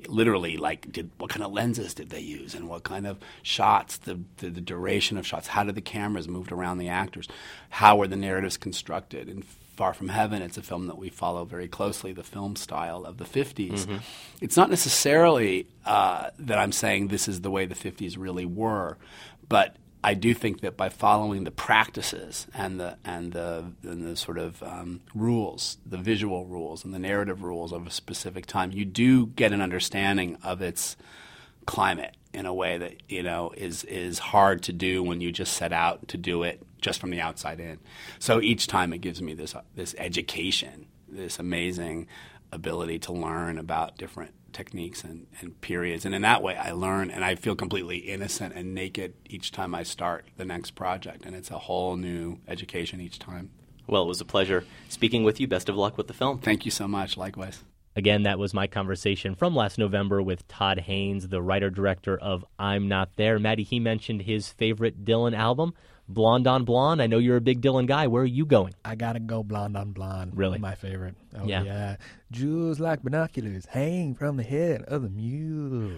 literally, like, what kind of lenses did they use, and what kind of shots, the duration of shots, how did the cameras move around the actors, how were the narratives constructed. And Far From Heaven, it's a film that we follow very closely, the film style of the 50s. Mm-hmm. It's not necessarily that I'm saying this is the way the 50s really were, but I do think that by following the practices and the sort of rules, the visual rules and the narrative rules of a specific time, you do get an understanding of its climate in a way that, you know, is hard to do when you just set out to do it just from the outside in. So each time it gives me this education, this amazing ability to learn about different techniques and periods. And in that way, I learn, and I feel completely innocent and naked each time I start the next project. And it's a whole new education each time. Well, it was a pleasure speaking with you. Best of luck with the film. Thank you so much. Likewise. Again, that was my conversation from last November with Todd Haynes, the writer-director of I'm Not There. Maddie, he mentioned his favorite Dylan album, Blonde on Blonde. I know you're a big Dylan guy. Where are you going? I gotta go Blonde on Blonde. Really? My favorite. Oh, yeah. Jewels like binoculars hang from the head of the mule.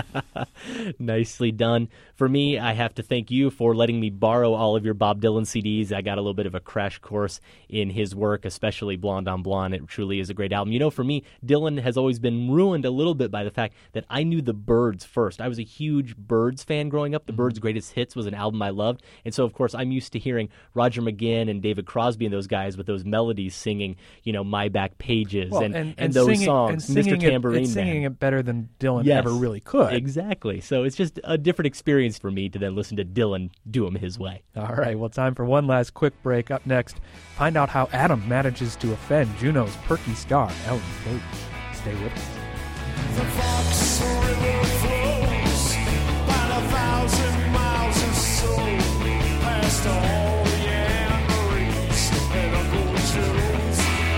Nicely done. For me, I have to thank you for letting me borrow all of your Bob Dylan CDs. I got a little bit of a crash course in his work, especially Blonde on Blonde. It truly is a great album. You know, for me, Dylan has always been ruined a little bit by the fact that I knew the Byrds first. I was a huge Byrds fan growing up. The Byrds' Greatest Hits was an album I loved. And so, of course, I'm used to hearing Roger McGuinn and David Crosby and those guys with those melodies singing, you know, My Back Pages and those singing, songs, and Mr. Tambourine Man. Singing it better than Dylan Yes, ever really could. Exactly. So it's just a different experience for me to then listen to Dylan do him his way. All right, well, time for one last quick break. Up next, find out how Adam manages to offend Juno's perky star, Ellen Page. Stay with us. The Fox River flows about 1,000 miles or so past all the Anne-Maries and Uncle Joe's.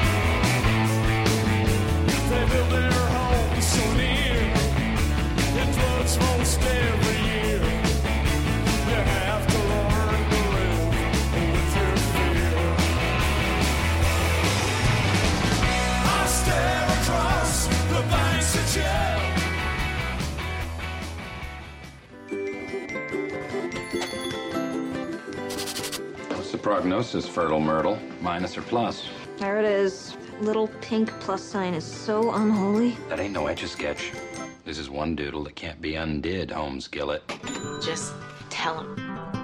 They build their homes so near, it floods most every year. You have to learn to live with your fear. I stare across the banks of jail. What's the prognosis, Fertile Myrtle? Minus or plus? There it is. Little pink plus sign is so unholy. That ain't no Etch-a-Sketch. This is one doodle that can't be undid, Holmes Gillett. Just tell him.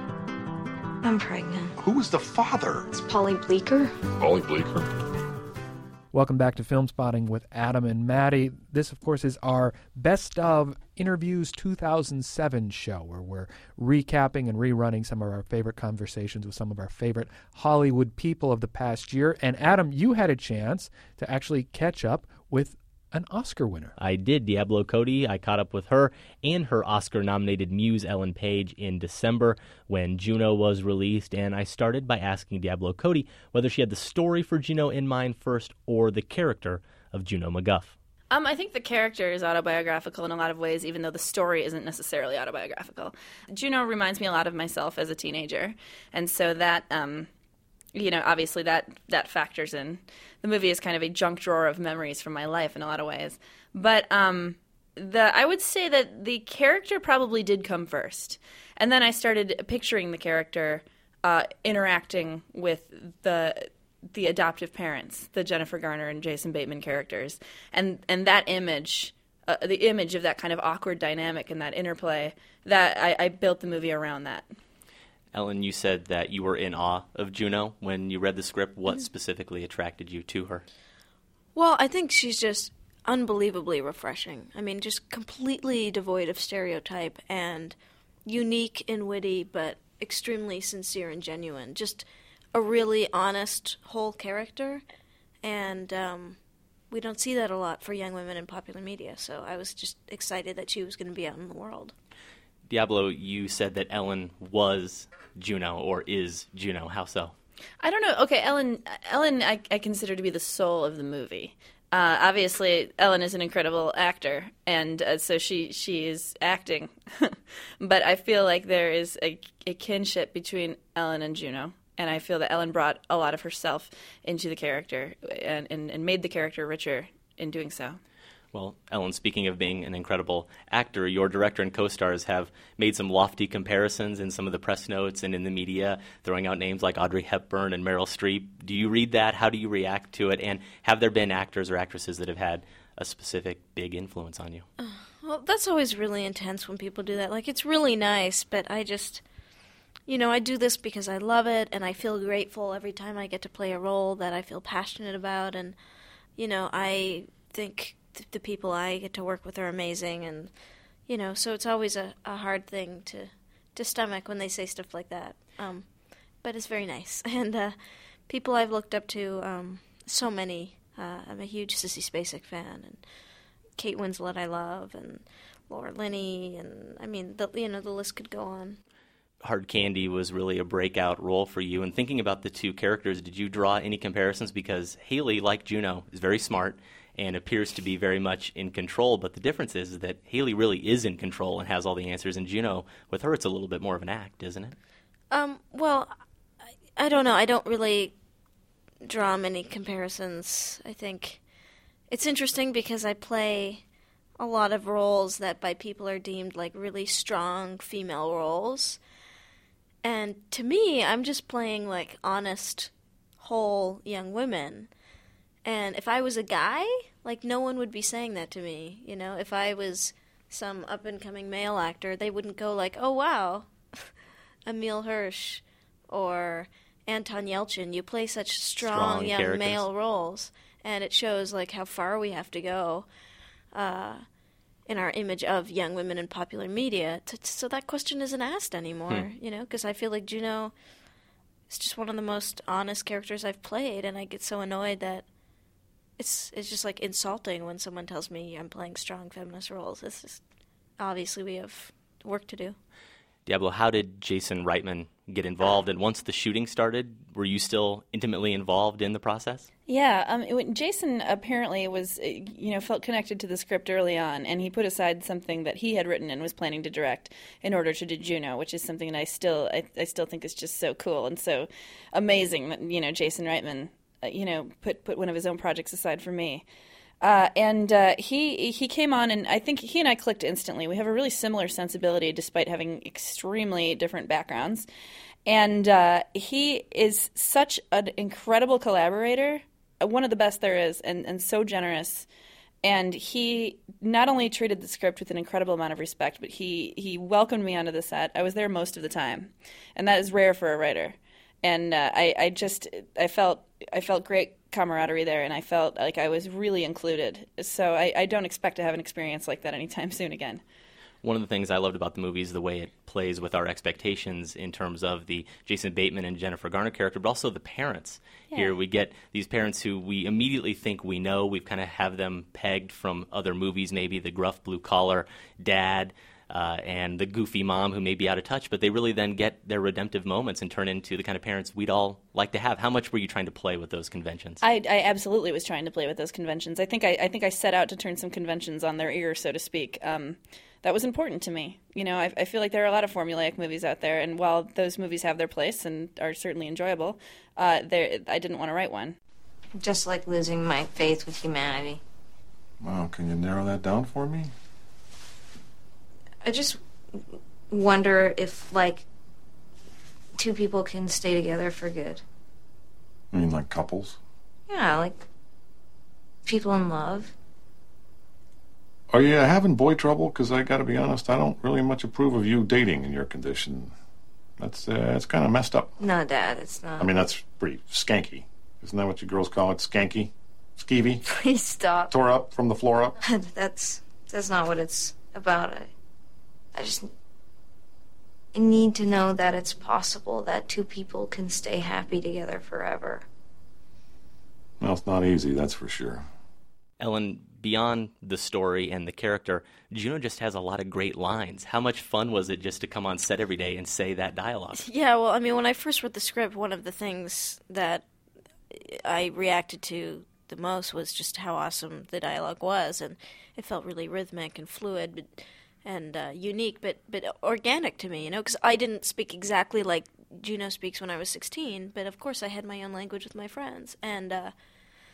I'm pregnant. Who was the father? It's Polly Bleeker. Polly Bleeker? Welcome back to Film Spotting with Adam and Maddie. This, of course, is our Best of Interviews 2007 show, where we're recapping and rerunning some of our favorite conversations with some of our favorite Hollywood people of the past year. And Adam, you had a chance to actually catch up with an Oscar winner. I did. Diablo Cody. I caught up with her and her Oscar-nominated muse, Ellen Page, in December when Juno was released, and I started by asking Diablo Cody whether she had the story for Juno in mind first or the character of Juno MacGuff. I think the character is autobiographical in a lot of ways, even though the story isn't necessarily autobiographical. Juno reminds me a lot of myself as a teenager, and so that obviously that factors in. The movie is kind of a junk drawer of memories from my life in a lot of ways. But I would say that the character probably did come first. And then I started picturing the character interacting with the adoptive parents, the Jennifer Garner and Jason Bateman characters. And that image, the image of that kind of awkward dynamic and that interplay, that I built the movie around that. Ellen, you said that you were in awe of Juno when you read the script. What specifically attracted you to her? Well, I think she's just unbelievably refreshing. I mean, just completely devoid of stereotype and unique and witty, but extremely sincere and genuine. Just a really honest, whole character. And we don't see that a lot for young women in popular media, so I was just excited that she was going to be out in the world. Diablo, you said that Ellen was Juno or is Juno. How so? I don't know. Okay, Ellen I consider to be the soul of the movie. Obviously, Ellen is an incredible actor, and so she is acting. But I feel like there is a kinship between Ellen and Juno, and I feel that Ellen brought a lot of herself into the character and made the character richer in doing so. Well, Ellen, speaking of being an incredible actor, your director and co-stars have made some lofty comparisons in some of the press notes and in the media, throwing out names like Audrey Hepburn and Meryl Streep. Do you read that? How do you react to it? And have there been actors or actresses that have had a specific big influence on you? Well, that's always really intense when people do that. Like, it's really nice, but I just, I do this because I love it, and I feel grateful every time I get to play a role that I feel passionate about, and, I think the people I get to work with are amazing, and, so it's always a hard thing to stomach when they say stuff like that. But it's very nice. And people I've looked up to, so many. I'm a huge Sissy Spacek fan, and Kate Winslet I love, and Laura Linney, and I mean, the list could go on. Hard Candy was really a breakout role for you. And thinking about the two characters, did you draw any comparisons? Because Haley, like Juno, is very smart and appears to be very much in control. But the difference is that Haley really is in control and has all the answers. And Juno, with her, it's a little bit more of an act, isn't it? Well, I don't know. I don't really draw many comparisons. I think it's interesting because I play a lot of roles that by people are deemed like really strong female roles. And to me, I'm just playing like honest, whole young women. And if I was a guy, like no one would be saying that to me. If I was some up-and-coming male actor, they wouldn't go like, oh, wow, Emile Hirsch or Anton Yelchin, you play such strong young characters. Male roles. And it shows like how far we have to go in our image of young women in popular media. So that question isn't asked anymore, because I feel like Juno is just one of the most honest characters I've played, and I get so annoyed that it's just like insulting when someone tells me I'm playing strong feminist roles. It's just, obviously we have work to do. Diablo, how did Jason Reitman get involved? And once the shooting started, were you still intimately involved in the process? Yeah, Jason apparently was, felt connected to the script early on, and he put aside something that he had written and was planning to direct in order to do Juno, which is something that I still think is just so cool and so amazing that Jason Reitman put one of his own projects aside for me. He came on, and I think he and I clicked instantly. We have a really similar sensibility despite having extremely different backgrounds. And he is such an incredible collaborator, one of the best there is, and so generous. And he not only treated the script with an incredible amount of respect, but he welcomed me onto the set. I was there most of the time, and that is rare for a writer. And I felt great camaraderie there, and I felt like I was really included. So I don't expect to have an experience like that anytime soon again. One of the things I loved about the movie is the way it plays with our expectations in terms of the Jason Bateman and Jennifer Garner character, but also the parents. Yeah. Here we get these parents who we immediately think we know. We've kind of have them pegged from other movies, maybe the gruff blue-collar dad, and the goofy mom who may be out of touch, but they really then get their redemptive moments and turn into the kind of parents we'd all like to have. How much were you trying to play with those conventions? I absolutely was trying to play with those conventions. I think I set out to turn some conventions on their ear, so to speak. That was important to me. I feel like there are a lot of formulaic movies out there, and while those movies have their place and are certainly enjoyable, I didn't want to write one. Just like losing my faith with humanity. Wow, can you narrow that down for me? I just wonder if, like, two people can stay together for good. You mean like couples? Yeah, like people in love. Are you having boy trouble? Because I got to be honest, I don't really much approve of you dating in your condition. That's kind of messed up. No, Dad, it's not. I mean, that's pretty skanky. Isn't that what you girls call it? Skanky? Skeevy? Please stop. Tore up from the floor up? That's not what it's about. I need to know that it's possible that two people can stay happy together forever. Well, it's not easy, that's for sure. Ellen, beyond the story and the character, Juno just has a lot of great lines. How much fun was it just to come on set every day and say that dialogue? Yeah, well, I mean, when I first wrote the script, one of the things that I reacted to the most was just how awesome the dialogue was, and it felt really rhythmic and fluid, and unique, but organic to me, because I didn't speak exactly like Juno speaks when I was 16, but of course I had my own language with my friends, and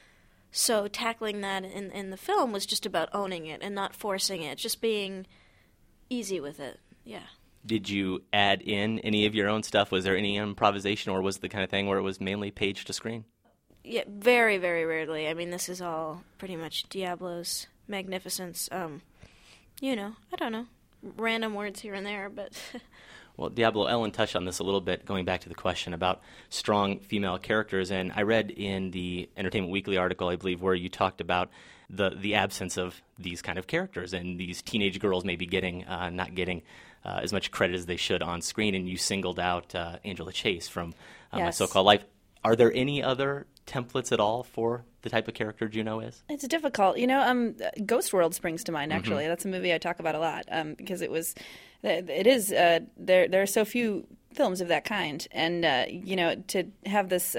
So tackling that in the film was just about owning it and not forcing it, just being easy with it. Yeah. Did you add in any of your own stuff? Was there any improvisation, or was it the kind of thing where it was mainly page to screen? Yeah, very, very rarely. I mean, this is all pretty much Diablo's magnificence. You know, I don't know, random words here and there, but... Well, Diablo, Ellen touched on this a little bit, going back to the question about strong female characters, and I read in the Entertainment Weekly article, I believe, where you talked about the absence of these kind of characters, and these teenage girls maybe not getting as much credit as they should on screen, and you singled out Angela Chase from My Yes. So-Called Life. Are there any other templates at all for the type of character Juno is? It's difficult. Ghost World springs to mind, actually. That's a movie I talk about a lot because it is, there are so few films of that kind. And, to have this,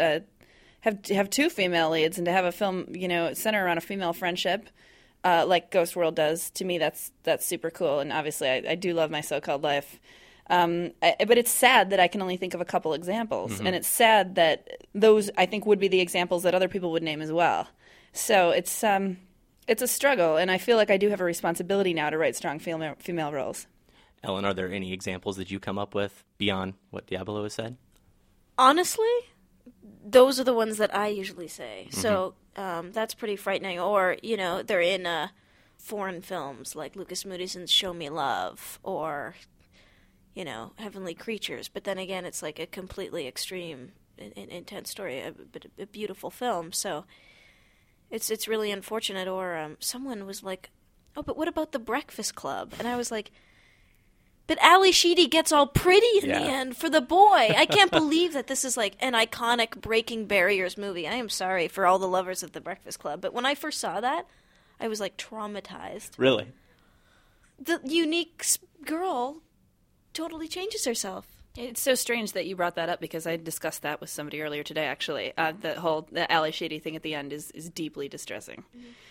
have two female leads and to have a film, center around a female friendship, like Ghost World does, to me, that's super cool. And obviously I do love My So-Called Life. But it's sad that I can only think of a couple examples, and it's sad that those, I think, would be the examples that other people would name as well. So it's a struggle, and I feel like I do have a responsibility now to write strong female roles. Ellen, are there any examples that you come up with beyond what Diablo has said? Honestly, those are the ones that I usually say. So that's pretty frightening. Or, they're in foreign films like Lucas Moody's Show Me Love, or... Heavenly Creatures. But then again, it's like a completely extreme, intense story, a beautiful film. So it's really unfortunate. Or someone was like, oh, but what about The Breakfast Club? And I was like, but Ali Sheedy gets all pretty in the end for the boy. I can't believe that this is like an iconic breaking barriers movie. I am sorry for all the lovers of The Breakfast Club. But when I first saw that, I was like traumatized. Really? The unique girl totally changes herself. It's so strange that you brought that up because I discussed that with somebody earlier today, actually. The Ali Sheedy thing at the end is deeply distressing.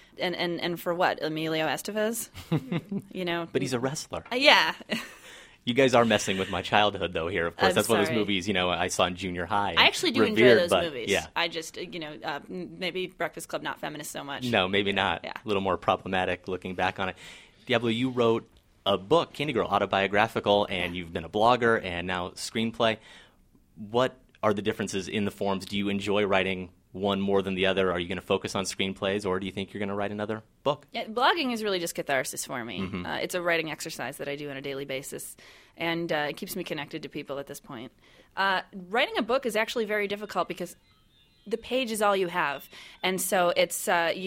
And for what? Emilio Estevez? But he's a wrestler. Yeah. You guys are messing with my childhood, though, here. Of course, I'm that's one of those sorry. movies, I saw in junior high. I actually do revered, enjoy those movies. Yeah. I just, maybe Breakfast Club, not feminist so much. No, maybe not. Yeah. A little more problematic looking back on it. Diablo, you wrote a book, Candy Girl, autobiographical, and you've been a blogger and now screenplay. What are the differences in the forms? Do you enjoy writing one more than the other? Are you going to focus on screenplays, or do you think you're going to write another book? Yeah, blogging is really just catharsis for me. It's a writing exercise that I do on a daily basis, and it keeps me connected to people at this point. Writing a book is actually very difficult because the page is all you have, and so it's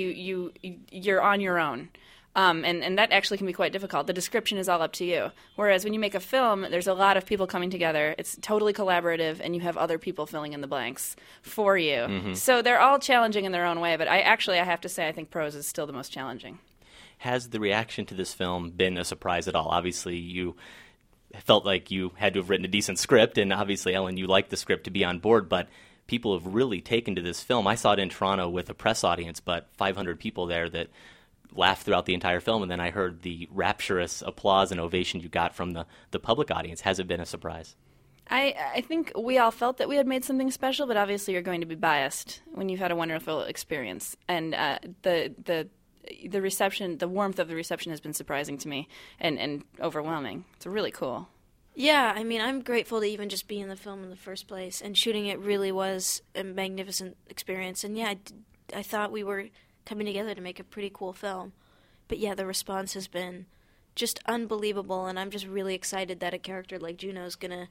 you're on your own. And that actually can be quite difficult. The description is all up to you. Whereas when you make a film, there's a lot of people coming together. It's totally collaborative, and you have other people filling in the blanks for you. So they're all challenging in their own way, but I have to say I think prose is still the most challenging. Has the reaction to this film been a surprise at all? Obviously, you felt like you had to have written a decent script, and obviously, Ellen, you liked the script to be on board, but people have really taken to this film. I saw it in Toronto with a press audience, but 500 people there that laughed throughout the entire film, and then I heard the rapturous applause and ovation you got from the public audience. Has it been a surprise? I think we all felt that we had made something special, but obviously you're going to be biased when you've had a wonderful experience. And the reception, the warmth of the reception has been surprising to me and overwhelming. It's really cool. Yeah, I mean, I'm grateful to even just be in the film in the first place, and shooting it really was a magnificent experience. And yeah, I thought we were coming together to make a pretty cool film. But yeah, the response has been just unbelievable, and I'm just really excited that a character like Juno's gonna,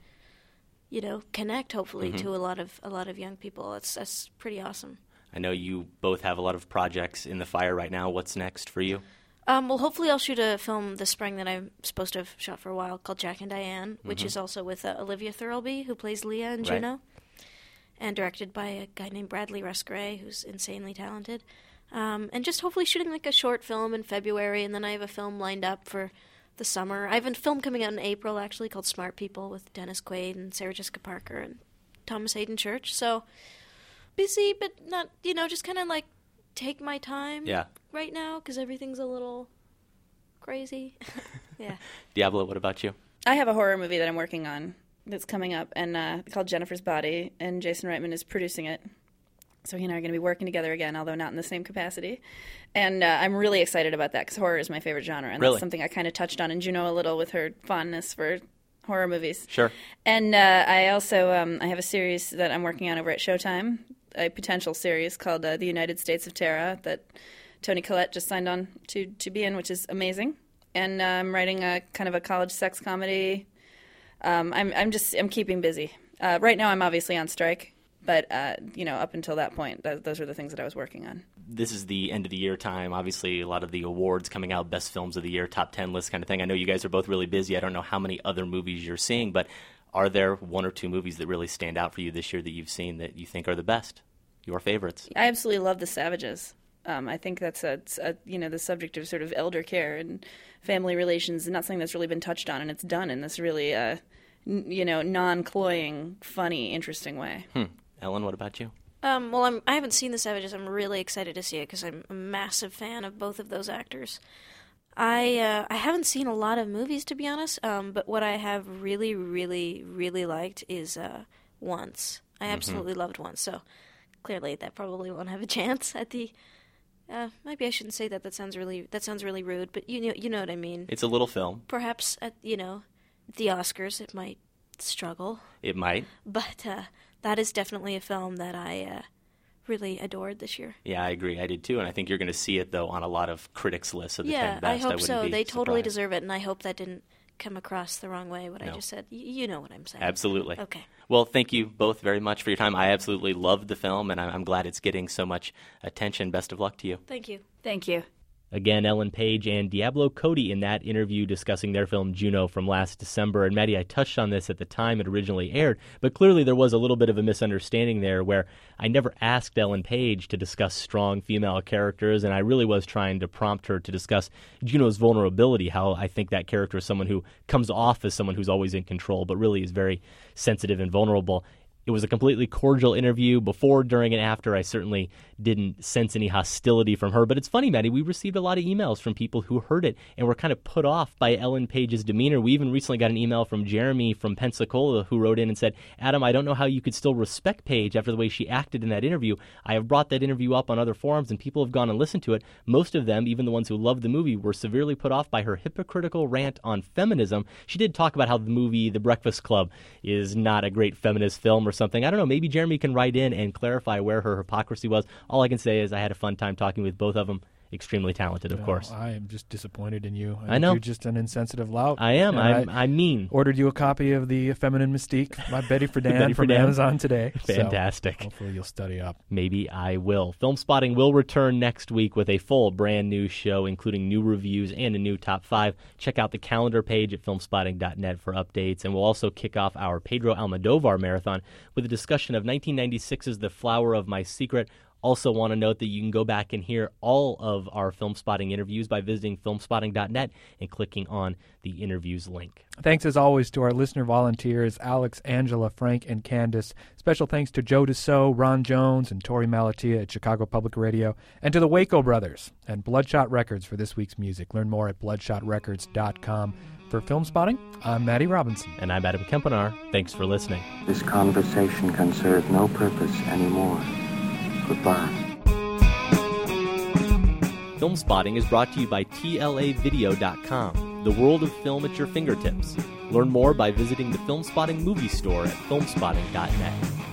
connect hopefully to a lot of young people. That's pretty awesome. I know you both have a lot of projects in the fire right now. What's next for you? Well, hopefully I'll shoot a film this spring that I'm supposed to have shot for a while called Jack and Diane, which is also with Olivia Thirlby, who plays Leah in Juno, and directed by a guy named Bradley Ruscray, who's insanely talented. And just hopefully shooting like a short film in February, and then I have a film lined up for the summer. I have a film coming out in April, actually, called Smart People with Dennis Quaid and Sarah Jessica Parker and Thomas Hayden Church. So busy, but not, just kind of like take my time right now because everything's a little crazy. Yeah. Diablo, what about you? I have a horror movie that I'm working on that's coming up, and called Jennifer's Body, and Jason Reitman is producing it. So he and I are going to be working together again, although not in the same capacity. And I'm really excited about that because horror is my favorite genre. And Really? that's something I kind of touched on in Juno a little with her fondness for horror movies. Sure. And I also I have a series that I'm working on over at Showtime, a potential series called The United States of Terra that Toni Collette just signed on to be in, which is amazing. And I'm writing a kind of a college sex comedy. I'm keeping busy. Right now I'm obviously on strike. But, up until that point, those are the things that I was working on. This is the end of the year time. Obviously, a lot of the awards coming out, best films of the year, top 10 list kind of thing. I know you guys are both really busy. I don't know how many other movies you're seeing, but are there one or two movies that really stand out for you this year that you've seen that you think are the best, your favorites? I absolutely love The Savages. I think that's the subject of sort of elder care and family relations, and not something that's really been touched on, and it's done in this really, non-cloying, funny, interesting way. Ellen, what about you? I haven't seen The Savages. I'm really excited to see it because I'm a massive fan of both of those actors. I haven't seen a lot of movies, to be honest, but what I have really, really, really liked is Once. I absolutely loved Once, so clearly that probably won't have a chance at the... maybe I shouldn't say that. That sounds really rude, but you know what I mean. It's a little film. Perhaps at the Oscars it might struggle. It might. But that is definitely a film that I really adored this year. Yeah, I agree. I did too, and I think you're going to see it, though, on a lot of critics' lists of the 10 best. I hope so. They totally surprised. deserve it, and I hope that didn't come across the wrong way, what I just said. You know what I'm saying. Absolutely. Okay. Well, thank you both very much for your time. I absolutely loved the film, and I'm glad it's getting so much attention. Best of luck to you. Thank you. Thank you. Again, Ellen Page and Diablo Cody in that interview discussing their film Juno from last December. And Maddie, I touched on this at the time it originally aired, but clearly there was a little bit of a misunderstanding there where I never asked Ellen Page to discuss strong female characters, and I really was trying to prompt her to discuss Juno's vulnerability, how I think that character is someone who comes off as someone who's always in control, but really is very sensitive and vulnerable. It was a completely cordial interview. Before, during, and after, I certainly didn't sense any hostility from her. But it's funny, Maddie, we received a lot of emails from people who heard it and were kind of put off by Ellen Page's demeanor. We even recently got an email from Jeremy from Pensacola who wrote in and said, Adam, I don't know how you could still respect Page after the way she acted in that interview. I have brought that interview up on other forums, and people have gone and listened to it. Most of them, even the ones who loved the movie, were severely put off by her hypocritical rant on feminism. She did talk about how the movie The Breakfast Club is not a great feminist film or something. I don't know, maybe Jeremy can write in and clarify where her hypocrisy was. All I can say is I had a fun time talking with both of them. Extremely talented, of course. I am just disappointed in you. I know. You're just an insensitive lout. I am. I'm mean. Ordered you a copy of The Feminine Mystique by Betty Friedan from Amazon today. Fantastic. So hopefully you'll study up. Maybe I will. Film Spotting will return next week with a full brand new show, including new reviews and a new top 5. Check out the calendar page at filmspotting.net for updates. And we'll also kick off our Pedro Almodovar marathon with a discussion of 1996's The Flower of My Secret. Also want to note that you can go back and hear all of our Film Spotting interviews by visiting filmspotting.net and clicking on the interviews link. Thanks, as always, to our listener volunteers, Alex, Angela, Frank, and Candace. Special thanks to Joe Dassault, Ron Jones, and Tori Malatia at Chicago Public Radio, and to the Waco Brothers and Bloodshot Records for this week's music. Learn more at bloodshotrecords.com. For Film Spotting, I'm Matty Robinson. And I'm Adam Kempenaar. Thanks for listening. This conversation can serve no purpose anymore. Goodbye. Film Spotting is brought to you by TLAvideo.com, the world of film at your fingertips. Learn more by visiting the Film Spotting movie store at filmspotting.net.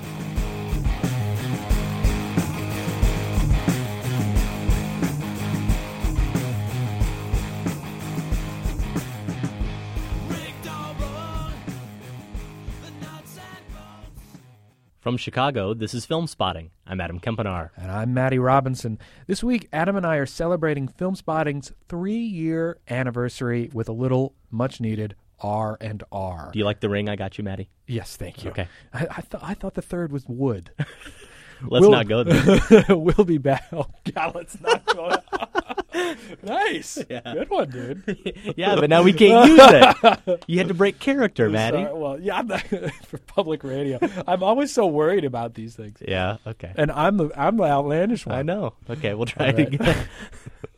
From Chicago, this is Film Spotting. I'm Adam Kempenaar. And I'm Matty Robinson. This week, Adam and I are celebrating Film Spotting's 3-year anniversary with a little, much-needed R&R. Do you like the ring I got you, Matty? Yes, thank you. Okay. I thought the third was wood. Let's not go there. We'll be back. Oh, God, let's not go there. Nice. Yeah. Good one, dude. Yeah, but now we can't use it. You had to break character, Matty. Sorry, well, yeah, for public radio. I'm always so worried about these things. Yeah, okay. And I'm the outlandish one. I know. Okay, we'll try it again.